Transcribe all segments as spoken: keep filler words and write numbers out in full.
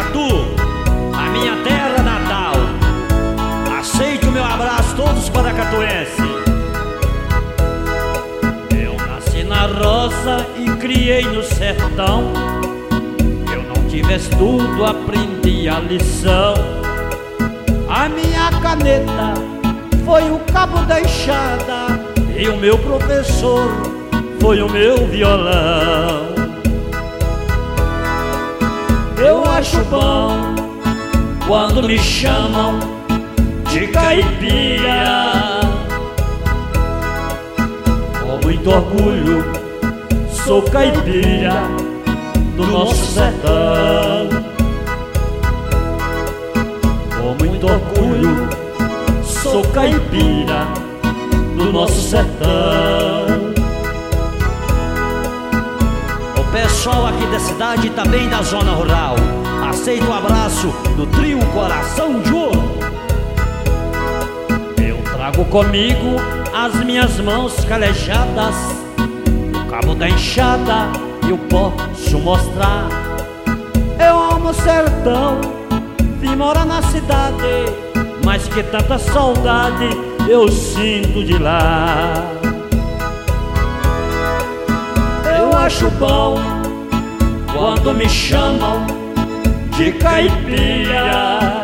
Paracatu, a minha terra natal. Aceite o meu abraço, todos os paracatuenses. Eu nasci na roça e criei no sertão. Eu não tive estudo, aprendi a lição. A minha caneta foi o cabo da enxada e o meu professor foi o meu violão. Eu acho bom quando me chamam de caipira. Com muito orgulho sou caipira do nosso sertão. Com muito orgulho sou caipira do nosso sertão. O pessoal aqui da cidade e também da zona rural, aceita o abraço do trio Coração de Ouro. Eu trago comigo as minhas mãos calejadas, o cabo da enxada eu posso mostrar. Eu amo o sertão, vim morar na cidade, mas que tanta saudade eu sinto de lá. Eu acho bom quando me chamam de caipira.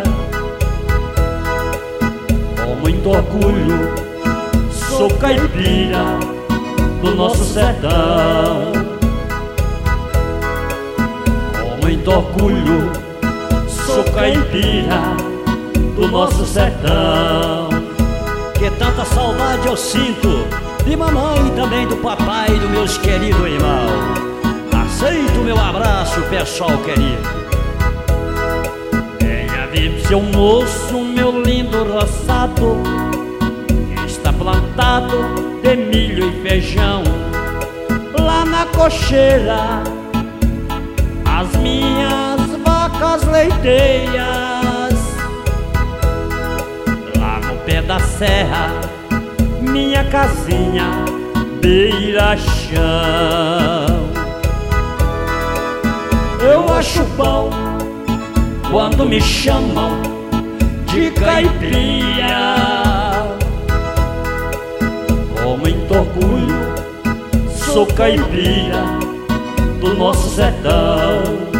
Com muito orgulho sou caipira do nosso sertão. Com muito orgulho sou caipira do nosso sertão. Que tanta saudade eu sinto de mamãe e também do papai e dos meus queridos irmãos. Aceito o meu abraço, pessoal querido. Venha vir seu moço, meu lindo roçado, que está plantado de milho e feijão. Lá na cocheira as minhas vacas leiteiras. Lá no pé da serra minha casinha beira chão. Eu acho bom quando me chamam de caipira. Com muito orgulho sou caipira do nosso sertão.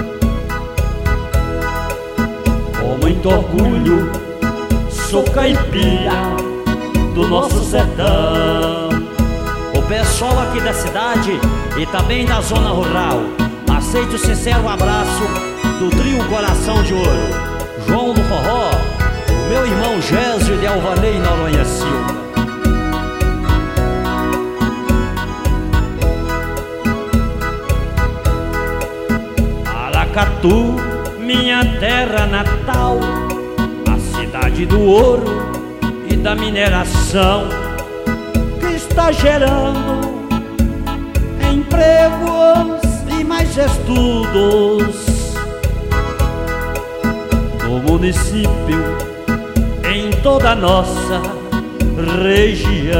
Com muito orgulho sou caipira do nosso sertão. O pessoal aqui da cidade e também da zona rural, aceito o sincero abraço do trio Coração de Ouro. João do Forró, o meu irmão Gésio de Alvanei Noronha Silva. Paracatu, minha terra natal, a cidade do ouro e da mineração, que está gerando empregos e mais estudos no município, em toda a nossa região.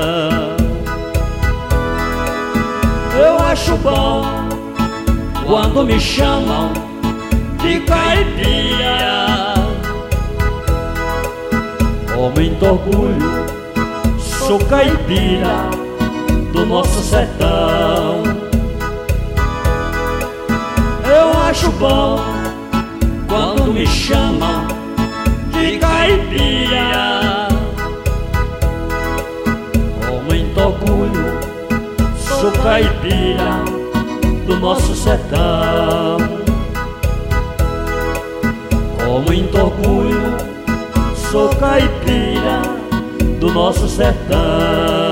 Eu acho bom quando me chamam de caipira. Com muito orgulho sou caipira do nosso sertão. Eu acho bom quando me chamam de caipira. Com muito orgulho sou caipira do nosso sertão. Com muito orgulho sou caipira do nosso sertão.